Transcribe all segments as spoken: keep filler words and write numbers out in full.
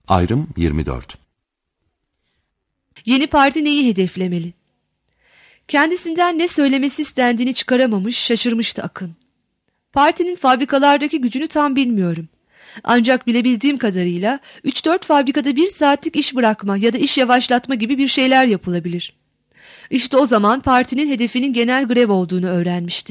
Ayrım yirmi dört. Yeni parti neyi hedeflemeli? Kendisinden ne söylemesi istendiğini çıkaramamış, şaşırmıştı Akın. Partinin fabrikalardaki gücünü tam bilmiyorum. Ancak bilebildiğim kadarıyla üç dört fabrikada bir saatlik iş bırakma ya da iş yavaşlatma gibi bir şeyler yapılabilir. İşte o zaman partinin hedefinin genel grev olduğunu öğrenmişti.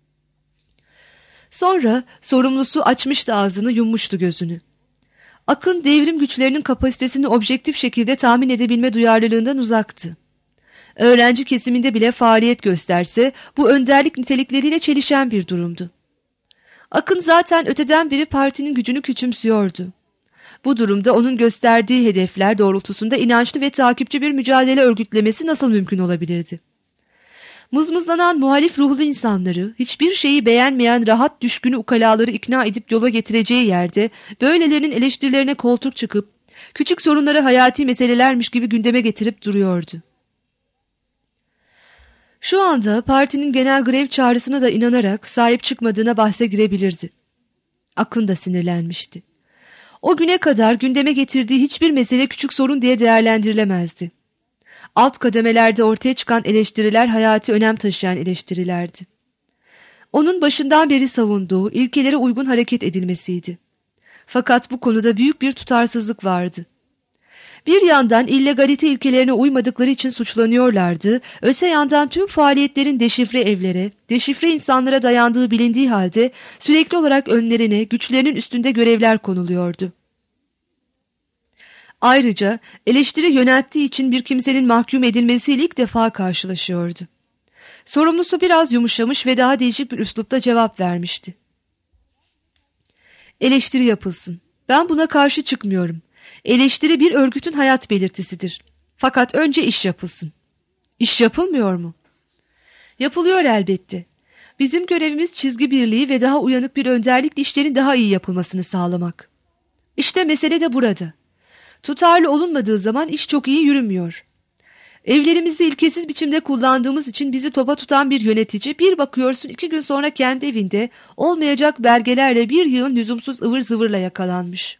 Sonra sorumlusu açmıştı ağzını, yummuştu gözünü. Akın devrim güçlerinin kapasitesini objektif şekilde tahmin edebilme duyarlılığından uzaktı. Öğrenci kesiminde bile faaliyet gösterse bu önderlik nitelikleriyle çelişen bir durumdu. Akın zaten öteden beri partinin gücünü küçümsüyordu. Bu durumda onun gösterdiği hedefler doğrultusunda inançlı ve takipçi bir mücadele örgütlemesi nasıl mümkün olabilirdi? Mızmızlanan muhalif ruhlu insanları, hiçbir şeyi beğenmeyen rahat düşkünü ukalaları ikna edip yola getireceği yerde böylelerinin eleştirilerine koltuk çıkıp küçük sorunları hayati meselelermiş gibi gündeme getirip duruyordu. Şu anda partinin genel grev çağrısına da inanarak sahip çıkmadığına bahse girebilirdi. Akın da sinirlenmişti. O güne kadar gündeme getirdiği hiçbir mesele küçük sorun diye değerlendirilemezdi. Alt kademelerde ortaya çıkan eleştiriler hayati önem taşıyan eleştirilerdi. Onun başından beri savunduğu ilkelere uygun hareket edilmesiydi. Fakat bu konuda büyük bir tutarsızlık vardı. Bir yandan illegalite ilkelerine uymadıkları için suçlanıyorlardı, öte yandan tüm faaliyetlerin deşifre evlere, deşifre insanlara dayandığı bilindiği halde sürekli olarak önlerine, güçlerinin üstünde görevler konuluyordu. Ayrıca eleştiri yönelttiği için bir kimsenin mahkum edilmesiyle ilk defa karşılaşıyordu. Sorumlusu biraz yumuşamış ve daha değişik bir üslupta cevap vermişti. Eleştiri yapılsın. Ben buna karşı çıkmıyorum. Eleştiri bir örgütün hayat belirtisidir. Fakat önce iş yapılsın. İş yapılmıyor mu? Yapılıyor elbette. Bizim görevimiz çizgi birliği ve daha uyanık bir önderlikle işlerin daha iyi yapılmasını sağlamak. İşte mesele de burada. Tutarlı olunmadığı zaman iş çok iyi yürümüyor. Evlerimizi ilkesiz biçimde kullandığımız için bizi topa tutan bir yönetici bir bakıyorsun iki gün sonra kendi evinde olmayacak belgelerle bir yığın lüzumsuz ıvır zıvırla yakalanmış.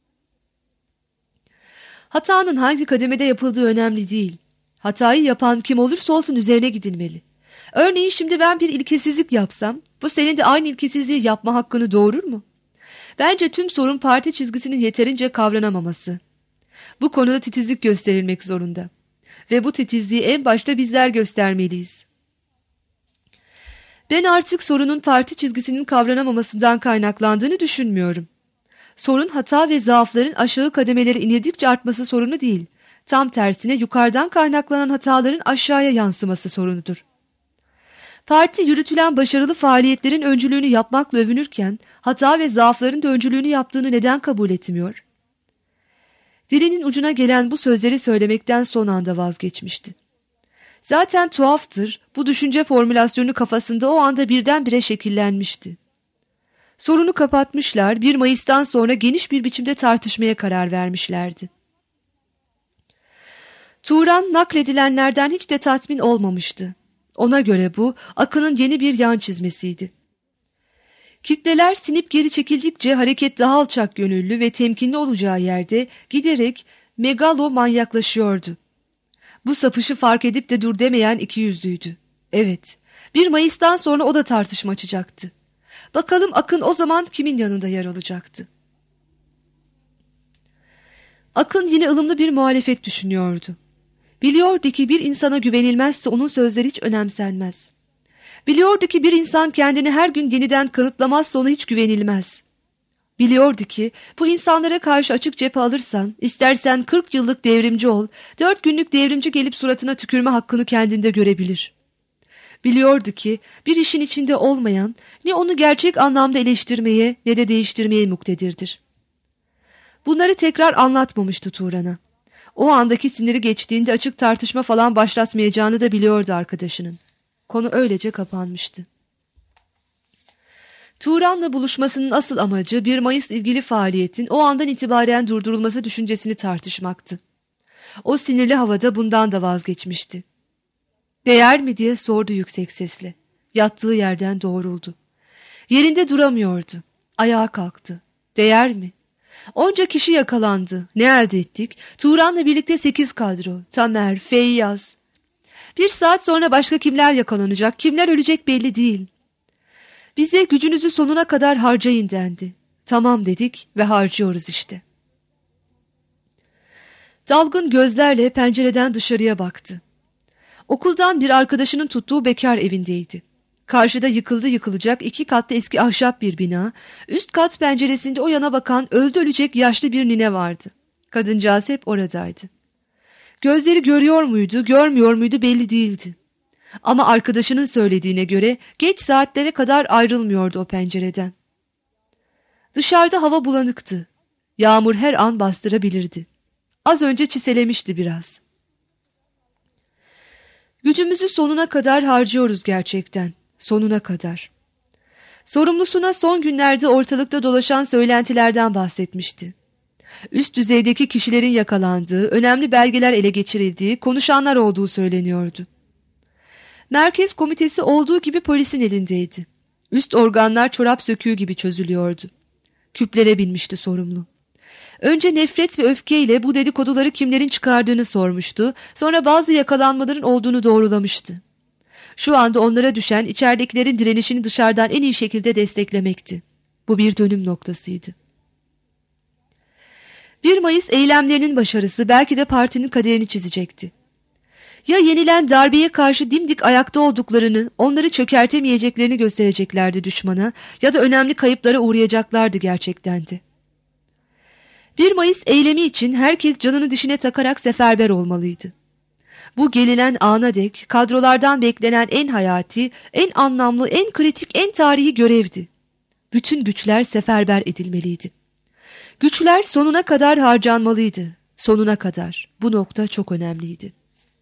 Hatanın hangi kademede yapıldığı önemli değil. Hatayı yapan kim olursa olsun üzerine gidilmeli. Örneğin şimdi ben bir ilkesizlik yapsam, bu senin de aynı ilkesizliği yapma hakkını doğurur mu? Bence tüm sorun parti çizgisinin yeterince kavranamaması. Bu konuda titizlik gösterilmek zorunda. Ve bu titizliği en başta bizler göstermeliyiz. Ben artık sorunun parti çizgisinin kavranamamasından kaynaklandığını düşünmüyorum. Sorun hata ve zaafların aşağı kademelere inildikçe artması sorunu değil. Tam tersine yukarıdan kaynaklanan hataların aşağıya yansıması sorunudur. Parti yürütülen başarılı faaliyetlerin öncülüğünü yapmakla övünürken hata ve zaafların da öncülüğünü yaptığını neden kabul etmiyor? Dilinin ucuna gelen bu sözleri söylemekten son anda vazgeçmişti. Zaten tuhaftır, bu düşünce formülasyonu kafasında o anda birdenbire şekillenmişti. Sorunu kapatmışlar, bir Mayıs'tan sonra geniş bir biçimde tartışmaya karar vermişlerdi. Turan nakledilenlerden hiç de tatmin olmamıştı. Ona göre bu, Akın'ın yeni bir yan çizmesiydi. Kitleler sinip geri çekildikçe hareket daha alçak gönüllü ve temkinli olacağı yerde giderek megalomanyaklaşıyordu. Bu sapışı fark edip de dur demeyen ikiyüzlüydü. Evet, bir Mayıs'tan sonra o da tartışma açacaktı. Bakalım Akın o zaman kimin yanında yer alacaktı? Akın yine ılımlı bir muhalefet düşünüyordu. Biliyordu ki bir insana güvenilmezse onun sözleri hiç önemsenmez. Biliyordu ki bir insan kendini her gün yeniden kanıtlamazsa ona hiç güvenilmez. Biliyordu ki bu insanlara karşı açık cephe alırsan, istersen kırk yıllık devrimci ol, dört günlük devrimci gelip suratına tükürme hakkını kendinde görebilir. Biliyordu ki bir işin içinde olmayan ne onu gerçek anlamda eleştirmeye ne de değiştirmeye muktedirdir. Bunları tekrar anlatmamıştı Turan'a. O andaki siniri geçtiğinde açık tartışma falan başlatmayacağını da biliyordu arkadaşının. Konu öylece kapanmıştı. Turan'la buluşmasının asıl amacı bir Mayıs ilgili faaliyetin o andan itibaren durdurulması düşüncesini tartışmaktı. O sinirli havada bundan da vazgeçmişti. Değer mi diye sordu yüksek sesle. Yattığı yerden doğruldu. Yerinde duramıyordu. Ayağa kalktı. Değer mi? Onca kişi yakalandı. Ne elde ettik? Turan'la birlikte sekiz kadro. Tamer, Feyyaz. Bir saat sonra başka kimler yakalanacak, kimler ölecek belli değil. Bize gücünüzü sonuna kadar harcayın dendi. Tamam dedik ve harcıyoruz işte. Dalgın gözlerle pencereden dışarıya baktı. Okuldan bir arkadaşının tuttuğu bekar evindeydi. Karşıda yıkıldı yıkılacak iki katlı eski ahşap bir bina, üst kat penceresinde o yana bakan öldü ölecek yaşlı bir nine vardı. Kadıncağız hep oradaydı. Gözleri görüyor muydu, görmüyor muydu belli değildi. Ama arkadaşının söylediğine göre geç saatlere kadar ayrılmıyordu o pencereden. Dışarıda hava bulanıktı. Yağmur her an bastırabilirdi. Az önce çiselemişti biraz. Gücümüzü sonuna kadar harcıyoruz gerçekten. Sonuna kadar. Sorumlusuna son günlerde ortalıkta dolaşan söylentilerden bahsetmişti. Üst düzeydeki kişilerin yakalandığı, önemli belgeler ele geçirildiği, konuşanlar olduğu söyleniyordu. Merkez komitesi olduğu gibi polisin elindeydi. Üst organlar çorap söküğü gibi çözülüyordu. Küplere binmişti sorumlu. Önce nefret ve öfkeyle bu dedikoduları kimlerin çıkardığını sormuştu, sonra bazı yakalanmaların olduğunu doğrulamıştı. Şu anda onlara düşen içeridekilerin direnişini dışarıdan en iyi şekilde desteklemekti. Bu bir dönüm noktasıydı. bir Mayıs eylemlerinin başarısı belki de partinin kaderini çizecekti. Ya yenilen darbeye karşı dimdik ayakta olduklarını, onları çökertemeyeceklerini göstereceklerdi düşmana ya da önemli kayıplara uğrayacaklardı gerçekten de. bir Mayıs eylemi için herkes canını dişine takarak seferber olmalıydı. Bu gelinen ana dek kadrolardan beklenen en hayati, en anlamlı, en kritik, en tarihi görevdi. Bütün güçler seferber edilmeliydi. Güçler sonuna kadar harcanmalıydı. Sonuna kadar. Bu nokta çok önemliydi.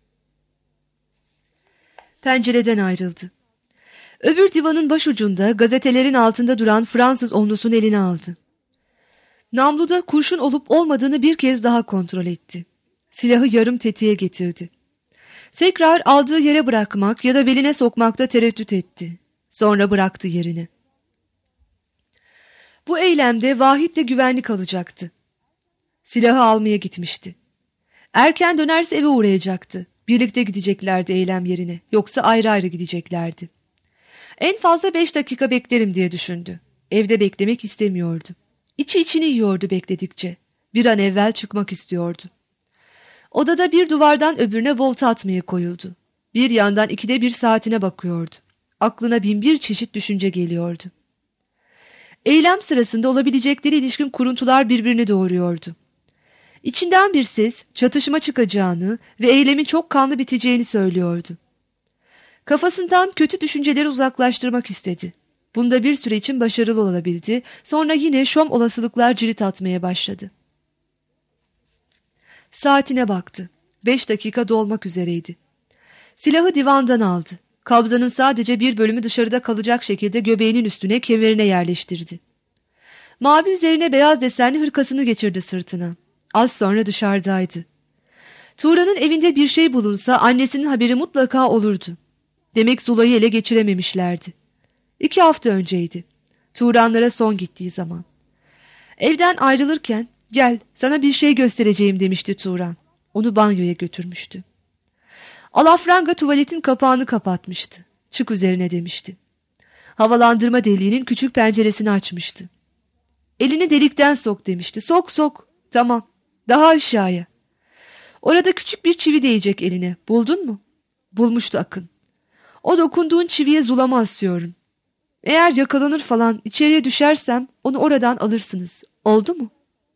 Pencereden ayrıldı. Öbür divanın başucunda gazetelerin altında duran Fransız onlusunu eline aldı. Namluda kurşun olup olmadığını bir kez daha kontrol etti. Silahı yarım tetiğe getirdi. Tekrar aldığı yere bırakmak ya da beline sokmakta tereddüt etti. Sonra bıraktı yerine. Bu eylemde Vahit'le güvenlik alacaktı. Silahı almaya gitmişti. Erken dönerse eve uğrayacaktı. Birlikte gideceklerdi eylem yerine. Yoksa ayrı ayrı gideceklerdi. En fazla beş dakika beklerim diye düşündü. Evde beklemek istemiyordu. İçi içini yiyordu bekledikçe. Bir an evvel çıkmak istiyordu. Odada bir duvardan öbürüne volta atmaya koyuldu. Bir yandan ikide bir saatine bakıyordu. Aklına bin bir çeşit düşünce geliyordu. Eylem sırasında olabilecekleri ilişkin kuruntular birbirini doğuruyordu. İçinden bir ses çatışma çıkacağını ve eylemin çok kanlı biteceğini söylüyordu. Kafasından kötü düşünceleri uzaklaştırmak istedi. Bunda bir süre için başarılı olabildi. Sonra yine şom olasılıklar cirit atmaya başladı. Saatine baktı. Beş dakika dolmak üzereydi. Silahı divandan aldı. Kabzanın sadece bir bölümü dışarıda kalacak şekilde göbeğinin üstüne kemerine yerleştirdi. Mavi üzerine beyaz desenli hırkasını geçirdi sırtına. Az sonra dışarıdaydı. Turan'ın evinde bir şey bulunsa annesinin haberi mutlaka olurdu. Demek Zula'yı ele geçirememişlerdi. İki hafta önceydi. Turanlara son gittiği zaman. Evden ayrılırken gel sana bir şey göstereceğim demişti Turan. Onu banyoya götürmüştü. Alafranga tuvaletin kapağını kapatmıştı. Çık üzerine demişti. Havalandırma deliğinin küçük penceresini açmıştı. Elini delikten sok demişti. Sok sok. Tamam. Daha aşağıya. Orada küçük bir çivi değecek eline. Buldun mu? Bulmuştu Akın. O dokunduğun çiviye Zula'mı asıyorum. Eğer yakalanır falan içeriye düşersem onu oradan alırsınız. Oldu mu?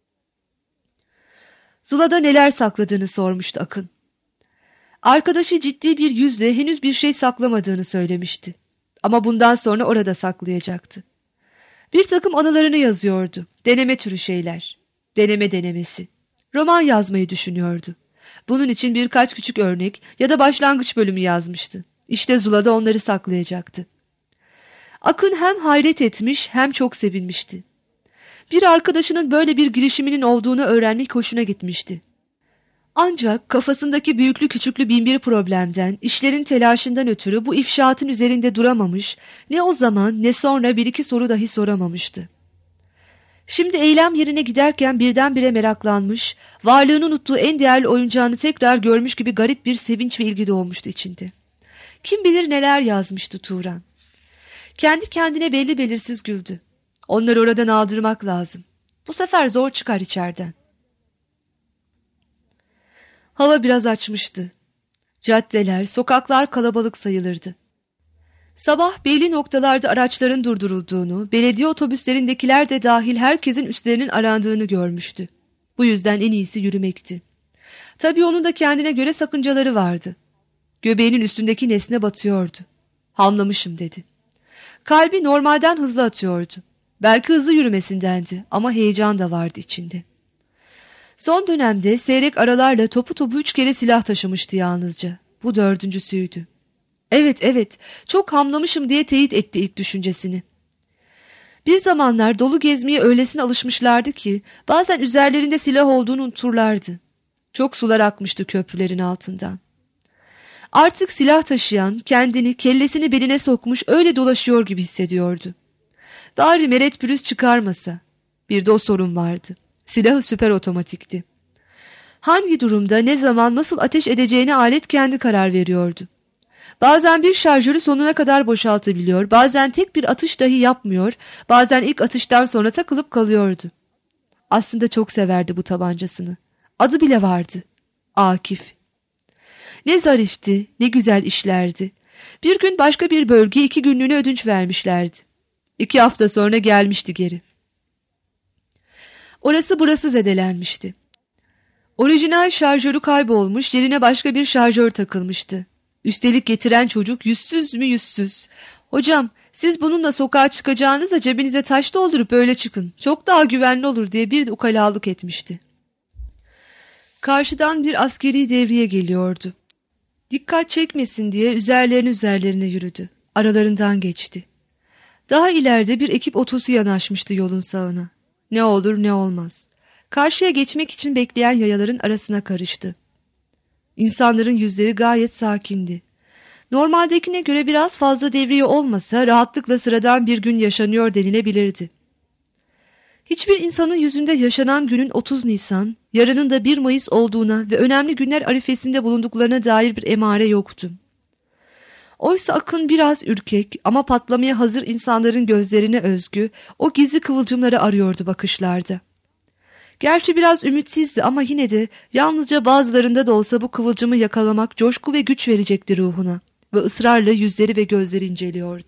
Zula'da neler sakladığını sormuştu Akın. Arkadaşı ciddi bir yüzle henüz bir şey saklamadığını söylemişti. Ama bundan sonra orada saklayacaktı. Bir takım anılarını yazıyordu. Deneme türü şeyler. Deneme denemesi. Roman yazmayı düşünüyordu. Bunun için birkaç küçük örnek ya da başlangıç bölümü yazmıştı. İşte Zula'da onları saklayacaktı. Akın hem hayret etmiş hem çok sevinmişti. Bir arkadaşının böyle bir girişiminin olduğunu öğrenmek hoşuna gitmişti. Ancak kafasındaki büyüklü küçüklü binbir problemden, işlerin telaşından ötürü bu ifşaatın üzerinde duramamış, ne o zaman ne sonra bir iki soru dahi soramamıştı. Şimdi eylem yerine giderken birdenbire meraklanmış, varlığını unuttuğu en değerli oyuncağını tekrar görmüş gibi garip bir sevinç ve ilgi doğmuştu içinde. Kim bilir neler yazmıştı Turan. Kendi kendine belli belirsiz güldü. Onları oradan aldırmak lazım. Bu sefer zor çıkar içeriden. Hava biraz açmıştı. Caddeler, sokaklar kalabalık sayılırdı. Sabah belli noktalarda araçların durdurulduğunu, belediye otobüslerindekiler de dahil herkesin üstlerinin arandığını görmüştü. Bu yüzden en iyisi yürümekti. Tabii onun da kendine göre sakıncaları vardı. Göbeğinin üstündeki nesne batıyordu. Hamlamışım dedi. Kalbi normalden hızlı atıyordu. Belki hızlı yürümesindendi ama heyecan da vardı içinde. Son dönemde seyrek aralarla topu topu üç kere silah taşımıştı yalnızca. Bu dördüncüsüydü. Evet evet çok hamlamışım diye teyit etti ilk düşüncesini. Bir zamanlar dolu gezmeye öylesine alışmışlardı ki bazen üzerlerinde silah olduğunu unuturlardı. Çok sular akmıştı köprülerin altından. Artık silah taşıyan kendini kellesini beline sokmuş öyle dolaşıyor gibi hissediyordu. Bari meret pürüz çıkarmasa. Bir de o sorun vardı. Silahı süper otomatikti. Hangi durumda ne zaman nasıl ateş edeceğine alet kendi karar veriyordu. Bazen bir şarjörü sonuna kadar boşaltabiliyor, bazen tek bir atış dahi yapmıyor, bazen ilk atıştan sonra takılıp kalıyordu. Aslında çok severdi bu tabancasını. Adı bile vardı. Akif. Ne zarifti, ne güzel işlerdi. Bir gün başka bir bölgeye iki günlüğüne ödünç vermişlerdi. İki hafta sonra gelmişti geri. Orası burası zedelenmişti. Orijinal şarjörü kaybolmuş, yerine başka bir şarjör takılmıştı. Üstelik getiren çocuk yüzsüz mü yüzsüz. Hocam siz bununla sokağa çıkacağınıza cebinize taş doldurup öyle çıkın. Çok daha güvenli olur diye bir de ukalalık etmişti. Karşıdan bir askeri devriye geliyordu. Dikkat çekmesin diye üzerlerine üzerlerine yürüdü. Aralarından geçti. Daha ileride bir ekip otosu yanaşmıştı yolun sağına. Ne olur ne olmaz. Karşıya geçmek için bekleyen yayaların arasına karıştı. İnsanların yüzleri gayet sakindi. Normaldekine göre biraz fazla devriye olmasa rahatlıkla sıradan bir gün yaşanıyor denilebilirdi. Hiçbir insanın yüzünde yaşanan günün otuz Nisan, yarının da bir Mayıs olduğuna ve önemli günler arifesinde bulunduklarına dair bir emare yoktu. Oysa Akın biraz ürkek ama patlamaya hazır insanların gözlerine özgü o gizli kıvılcımları arıyordu bakışlarda. Gerçi biraz ümitsizdi ama yine de yalnızca bazılarında da olsa bu kıvılcımı yakalamak coşku ve güç verecekti ruhuna ve ısrarla yüzleri ve gözleri inceliyordu.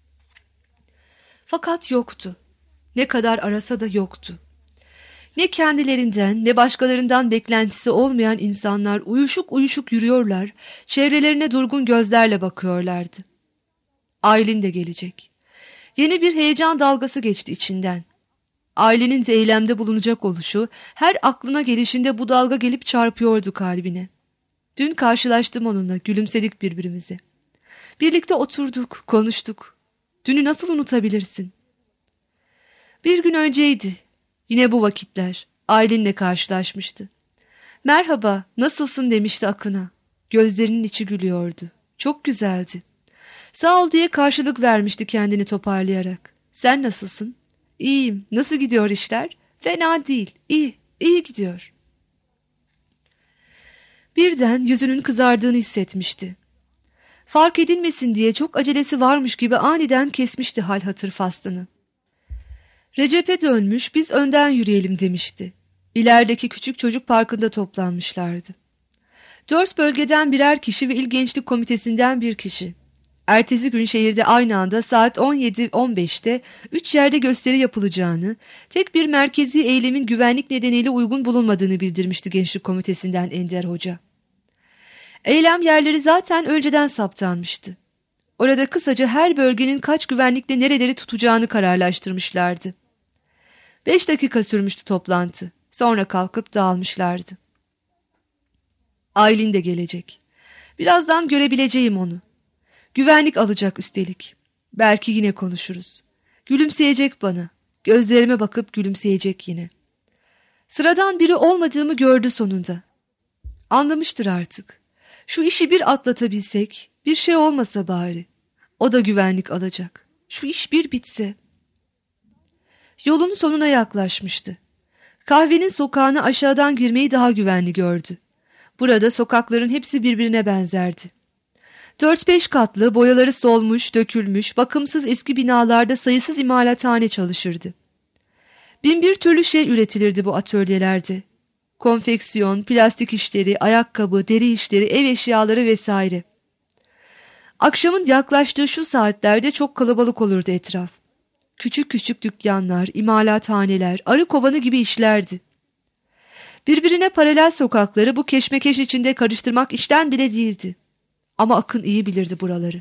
Fakat yoktu. Ne kadar arasa da yoktu. Ne kendilerinden ne başkalarından beklentisi olmayan insanlar uyuşuk uyuşuk yürüyorlar, çevrelerine durgun gözlerle bakıyorlardı. Aylin de gelecek. Yeni bir heyecan dalgası geçti içinden. Ailenin de eylemde bulunacak oluşu her aklına gelişinde bu dalga gelip çarpıyordu kalbine. Dün karşılaştım onunla, gülümsedik birbirimize. Birlikte oturduk, konuştuk. Dünü nasıl unutabilirsin? Bir gün önceydi. Yine bu vakitler. Aylin'le karşılaşmıştı. Merhaba, nasılsın demişti Akın'a. Gözlerinin içi gülüyordu. Çok güzeldi. Sağ ol diye karşılık vermişti kendini toparlayarak. Sen nasılsın? İyiyim. Nasıl gidiyor işler? Fena değil. İyi, iyi gidiyor. Birden yüzünün kızardığını hissetmişti. Fark edilmesin diye çok acelesi varmış gibi aniden kesmişti hal hatır faslını. Recep'e dönmüş, biz önden yürüyelim demişti. İlerideki küçük çocuk parkında toplanmışlardı. Dört bölgeden birer kişi ve İl Gençlik Komitesi'nden bir kişi. Ertesi gün şehirde aynı anda saat on yedi on beşte üç yerde gösteri yapılacağını, tek bir merkezi eylemin güvenlik nedeniyle uygun bulunmadığını bildirmişti Gençlik Komitesi'nden Ender Hoca. Eylem yerleri zaten önceden saptanmıştı. Orada kısaca her bölgenin kaç güvenlikle nereleri tutacağını kararlaştırmışlardı. Beş dakika sürmüştü toplantı. Sonra kalkıp dağılmışlardı. Aylin de gelecek. Birazdan görebileceğim onu. Güvenlik alacak üstelik. Belki yine konuşuruz. Gülümseyecek bana. Gözlerime bakıp gülümseyecek yine. Sıradan biri olmadığımı gördü sonunda. Anlamıştır artık. Şu işi bir atlatabilsek, bir şey olmasa bari. O da güvenlik alacak. Şu iş bir bitse. Yolun sonuna yaklaşmıştı. Kahvenin sokağına aşağıdan girmeyi daha güvenli gördü. Burada sokakların hepsi birbirine benzerdi. Dört beş katlı, boyaları solmuş, dökülmüş, bakımsız eski binalarda sayısız imalathane çalışırdı. Bin bir türlü şey üretilirdi bu atölyelerde. Konfeksiyon, plastik işleri, ayakkabı, deri işleri, ev eşyaları vesaire. Akşamın yaklaştığı şu saatlerde çok kalabalık olurdu etraf. Küçük küçük dükkanlar, imalathaneler, arı kovanı gibi işlerdi. Birbirine paralel sokakları bu keşmekeş içinde karıştırmak işten bile değildi. Ama Akın iyi bilirdi buraları.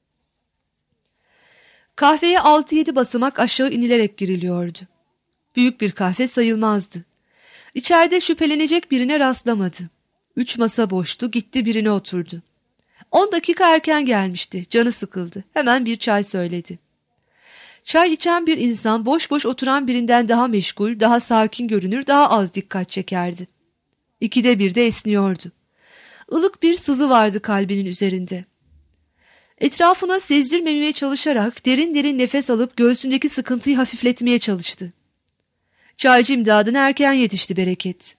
Kahveye altı yedi basamak aşağı inilerek giriliyordu. Büyük bir kahve sayılmazdı. İçeride şüphelenecek birine rastlamadı. Üç masa boştu, gitti birine oturdu. On dakika erken gelmişti, canı sıkıldı. Hemen bir çay söyledi. Çay içen bir insan boş boş oturan birinden daha meşgul, daha sakin görünür, daha az dikkat çekerdi. İkide bir de esniyordu. Ilık bir sızı vardı kalbinin üzerinde. Etrafına sezdirmemeye çalışarak derin derin nefes alıp göğsündeki sıkıntıyı hafifletmeye çalıştı. Çaycı imdadına erken yetişti Bereket.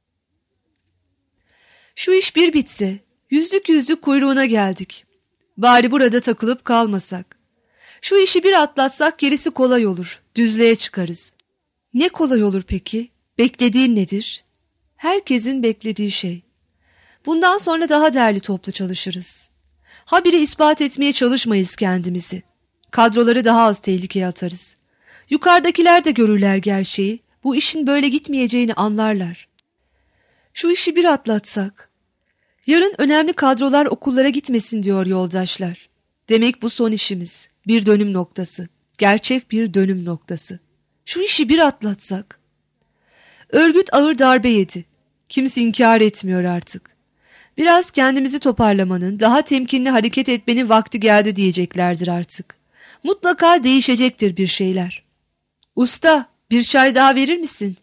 Şu iş bir bitse, yüzlük yüzlük kuyruğuna geldik. Bari burada takılıp kalmasak. Şu işi bir atlatsak gerisi kolay olur, düzlüğe çıkarız. Ne kolay olur peki? Beklediğin nedir? Herkesin beklediği şey. Bundan sonra daha derli toplu çalışırız. Habire ispat etmeye çalışmayız kendimizi. Kadroları daha az tehlikeye atarız. Yukarıdakiler de görürler gerçeği, bu işin böyle gitmeyeceğini anlarlar. Şu işi bir atlatsak. Yarın önemli kadrolar okullara gitmesin diyor yoldaşlar. Demek bu son işimiz. Bir dönüm noktası. Gerçek bir dönüm noktası. Şu işi bir atlatsak. Örgüt ağır darbe yedi. Kimse inkar etmiyor artık. Biraz kendimizi toparlamanın, daha temkinli hareket etmenin vakti geldi diyeceklerdir artık. Mutlaka değişecektir bir şeyler. Usta, bir çay daha verir misin?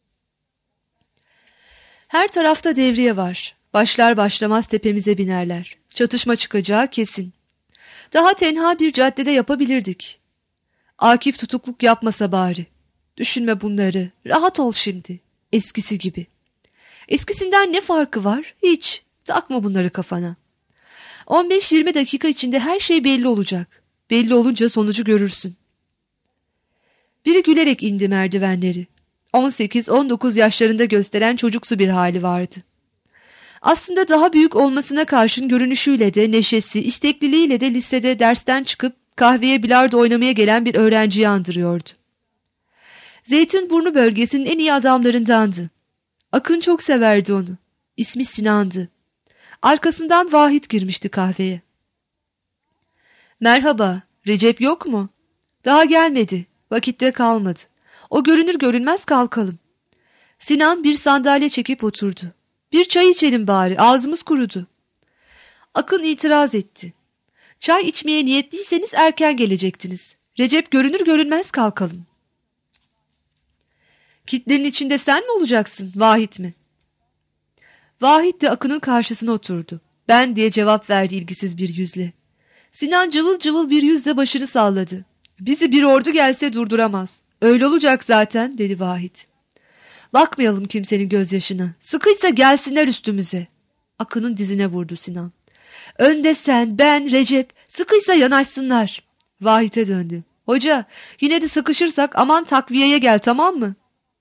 Her tarafta devriye var. Başlar başlamaz tepemize binerler. Çatışma çıkacağı kesin. Daha tenha bir caddede yapabilirdik. Akif tutukluk yapmasa bari. Düşünme bunları. Rahat ol şimdi. Eskisi gibi. Eskisinden ne farkı var? Hiç. Takma bunları kafana. on beş yirmi dakika içinde her şey belli olacak. Belli olunca sonucu görürsün. Biri gülerek indi merdivenleri. on sekiz on dokuz yaşlarında gösteren çocuksu bir hali vardı. Aslında daha büyük olmasına karşın görünüşüyle de, neşesi, istekliliğiyle de lisede dersten çıkıp kahveye bilardo oynamaya gelen bir öğrenciyi andırıyordu. Zeytinburnu bölgesinin en iyi adamlarındandı. Akın çok severdi onu. İsmi Sinan'dı. Arkasından Vahit girmişti kahveye. Merhaba, Recep yok mu? Daha gelmedi, vakitte kalmadı. O görünür görünmez kalkalım. Sinan bir sandalye çekip oturdu. Bir çay içelim bari, ağzımız kurudu. Akın itiraz etti. Çay içmeye niyetliyseniz erken gelecektiniz. Recep görünür görünmez kalkalım. Kitlenin içinde sen mi olacaksın, Vahit mi? Vahit de Akın'ın karşısına oturdu. Ben diye cevap verdi ilgisiz bir yüzle. Sinan cıvıl cıvıl bir yüzle başını salladı. Bizi bir ordu gelse durduramaz. Öyle olacak zaten, dedi Vahit. Bakmayalım kimsenin gözyaşına. Sıkıysa gelsinler üstümüze. Akın'ın dizine vurdu Sinan. Önde sen, ben, Recep. Sıkıysa yanaşsınlar. Vahit'e döndü. Hoca, yine de sıkışırsak aman takviyeye gel, tamam mı?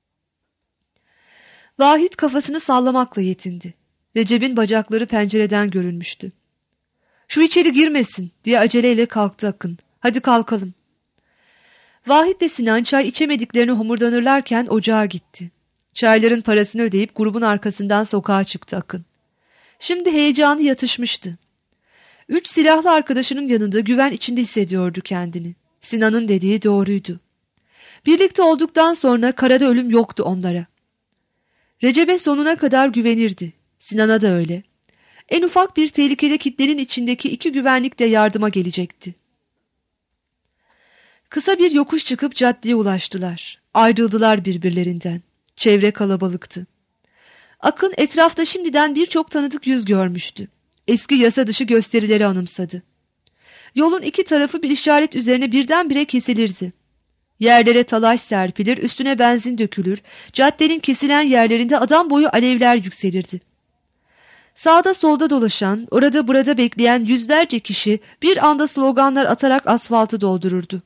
Vahit kafasını sallamakla yetindi. Recep'in bacakları pencereden görünmüştü. Şu içeri girmesin diye aceleyle kalktı Akın. Hadi kalkalım. Vahit de Sinan çay içemediklerini homurdanırlarken ocağa gitti. Çayların parasını ödeyip grubun arkasından sokağa çıktı Akın. Şimdi heyecanı yatışmıştı. Üç silahlı arkadaşının yanında güven içinde hissediyordu kendini. Sinan'ın dediği doğruydu. Birlikte olduktan sonra karada ölüm yoktu onlara. Recep'e sonuna kadar güvenirdi. Sinan'a da öyle. En ufak bir tehlikeli kitlenin içindeki iki güvenlik de yardıma gelecekti. Kısa bir yokuş çıkıp caddeye ulaştılar. Ayrıldılar birbirlerinden. Çevre kalabalıktı. Akın etrafta şimdiden birçok tanıdık yüz görmüştü. Eski yasa dışı gösterileri anımsadı. Yolun iki tarafı bir işaret üzerine birdenbire kesilirdi. Yerlere talaş serpilir, üstüne benzin dökülür, caddenin kesilen yerlerinde adam boyu alevler yükselirdi. Sağda solda dolaşan, orada burada bekleyen yüzlerce kişi bir anda sloganlar atarak asfaltı doldururdu.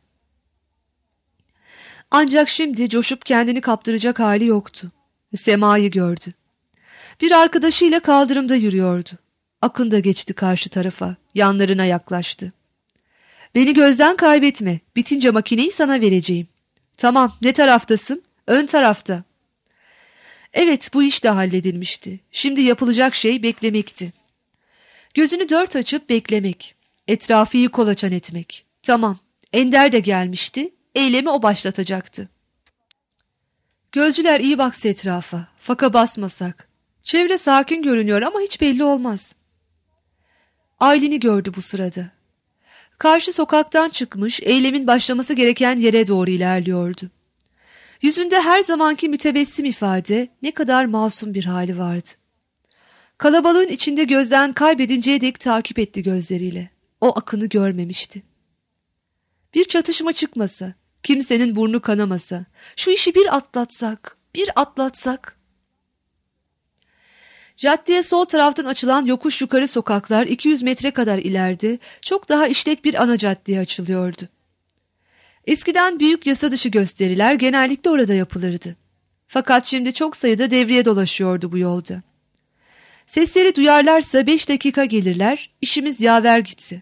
Ancak şimdi coşup kendini kaptıracak hali yoktu. Sema'yı gördü. Bir arkadaşıyla kaldırımda yürüyordu. Akın da geçti karşı tarafa, yanlarına yaklaştı. "Beni gözden kaybetme, bitince makineyi sana vereceğim." "Tamam, ne taraftasın?" "Ön tarafta." Evet, bu iş de halledilmişti. Şimdi yapılacak şey beklemekti. Gözünü dört açıp beklemek. Etrafı iyi kolaçan etmek. Tamam, Ender de gelmişti. Eylemi o başlatacaktı. Gözcüler iyi baksa etrafa. Faka basmasak. Çevre sakin görünüyor ama hiç belli olmaz. Aylin'i gördü bu sırada. Karşı sokaktan çıkmış, eylemin başlaması gereken yere doğru ilerliyordu. Yüzünde her zamanki mütebessim ifade, ne kadar masum bir hali vardı. Kalabalığın içinde gözden kaybedinceye dek takip etti gözleriyle. O Akın'ı görmemişti. Bir çatışma çıkmasa, kimsenin burnu kanamasa, şu işi bir atlatsak, bir atlatsak. Caddeye sol taraftan açılan yokuş yukarı sokaklar iki yüz metre kadar ileride çok daha işlek bir ana caddeye açılıyordu. Eskiden büyük yasa dışı gösteriler genellikle orada yapılırdı. Fakat şimdi çok sayıda devriye dolaşıyordu bu yolda. Sesleri duyarlarsa beş dakika gelirler, işimiz yaver gitse.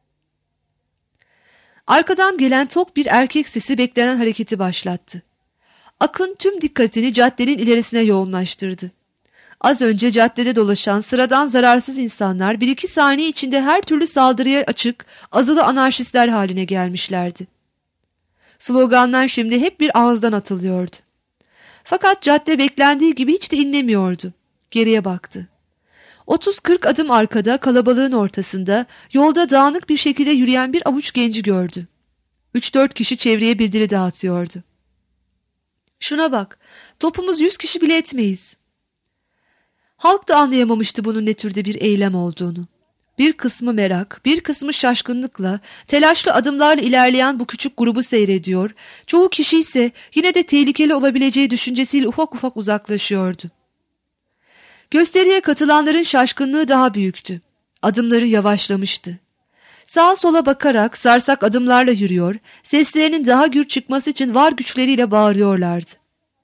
Arkadan gelen tok bir erkek sesi beklenen hareketi başlattı. Akın tüm dikkatini caddenin ilerisine yoğunlaştırdı. Az önce caddede dolaşan sıradan zararsız insanlar bir iki saniye içinde her türlü saldırıya açık, azılı anarşistler haline gelmişlerdi. Sloganlar şimdi hep bir ağızdan atılıyordu. Fakat cadde beklendiği gibi hiç de inlemiyordu. Geriye baktı. Otuz kırk adım arkada, kalabalığın ortasında, yolda dağınık bir şekilde yürüyen bir avuç genci gördü. Üç dört kişi çevreye bildiri dağıtıyordu. "Şuna bak, topumuz yüz kişi bile etmeyiz." Halk da anlayamamıştı bunun ne türde bir eylem olduğunu. Bir kısmı merak, bir kısmı şaşkınlıkla, telaşlı adımlarla ilerleyen bu küçük grubu seyrediyor, çoğu kişi ise yine de tehlikeli olabileceği düşüncesiyle ufak ufak uzaklaşıyordu. Gösteriye katılanların şaşkınlığı daha büyüktü. Adımları yavaşlamıştı. Sağa sola bakarak sarsak adımlarla yürüyor, seslerinin daha gür çıkması için var güçleriyle bağırıyorlardı.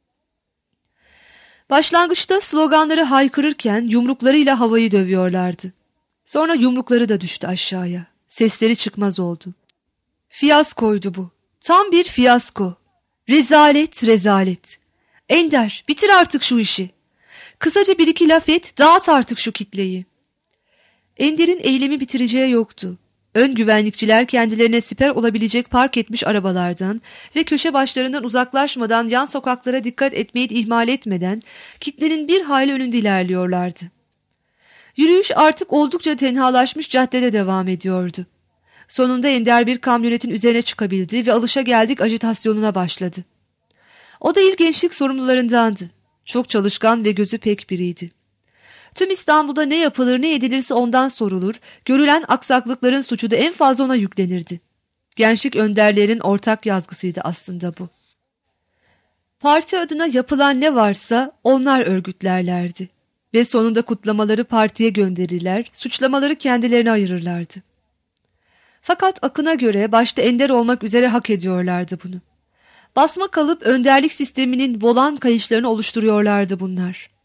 Başlangıçta sloganları haykırırken yumruklarıyla havayı dövüyorlardı. Sonra yumrukları da düştü aşağıya. Sesleri çıkmaz oldu. Fiyaskoydu bu. Tam bir fiyasko. Rezalet, rezalet. "Ender, bitir artık şu işi. Kısaca bir iki laf et, dağıt artık şu kitleyi." Ender'in eylemi bitireceği yoktu. Ön güvenlikçiler kendilerine siper olabilecek park etmiş arabalardan ve köşe başlarından uzaklaşmadan, yan sokaklara dikkat etmeyi ihmal etmeden kitlenin bir hayli önünde ilerliyorlardı. Yürüyüş artık oldukça tenhalaşmış caddede devam ediyordu. Sonunda Ender bir kamyonetin üzerine çıkabildi ve alışageldik ajitasyonuna başladı. O da ilk gençlik sorumlularındandı. Çok çalışkan ve gözü pek biriydi. Tüm İstanbul'da ne yapılır ne edilirse ondan sorulur, görülen aksaklıkların suçu da en fazla ona yüklenirdi. Gençlik önderlerinin ortak yazgısıydı aslında bu. Parti adına yapılan ne varsa onlar örgütlerlerdi. Ve sonunda kutlamaları partiye gönderirler, suçlamaları kendilerine ayırırlardı. Fakat Akın'a göre başta Ender olmak üzere hak ediyorlardı bunu. Basma kalıp önderlik sisteminin volan kayışlarını oluşturuyorlardı bunlar.